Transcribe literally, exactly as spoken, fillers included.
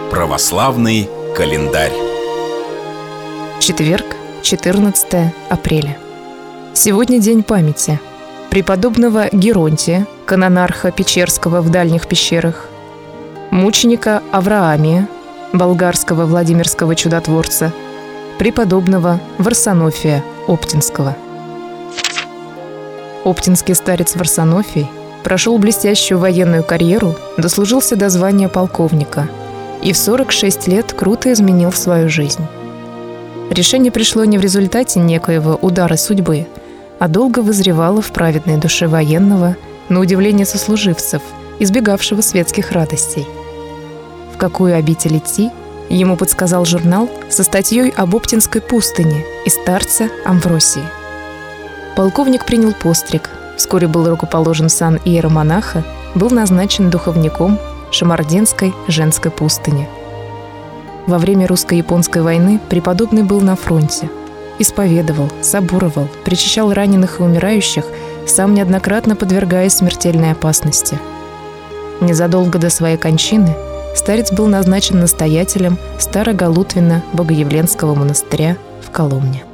Православный календарь. Четверг, четырнадцатое апреля. Сегодня день памяти преподобного Геронтия, канонарха Печерского в дальних пещерах, мученика Авраамия, болгарского Владимирского чудотворца, преподобного Варсонофия Оптинского. Оптинский старец Варсонофий прошел блестящую военную карьеру, дослужился до звания полковника и в сорок шесть лет круто изменил свою жизнь. Решение пришло не в результате некоего удара судьбы, а долго вызревало в праведной душе военного, на удивление сослуживцев, избегавшего светских радостей. В какую обитель идти, ему подсказал журнал со статьей об Оптинской пустыне и старце Амвросии. Полковник принял постриг, вскоре был рукоположен в сан иеромонаха, был назначен духовником Шамардинской женской пустыни. Во время русско-японской войны преподобный был на фронте. Исповедовал, соборовал, причащал раненых и умирающих, сам неоднократно подвергаясь смертельной опасности. Незадолго до своей кончины старец был назначен настоятелем Староголутвина Богоявленского монастыря в Коломне.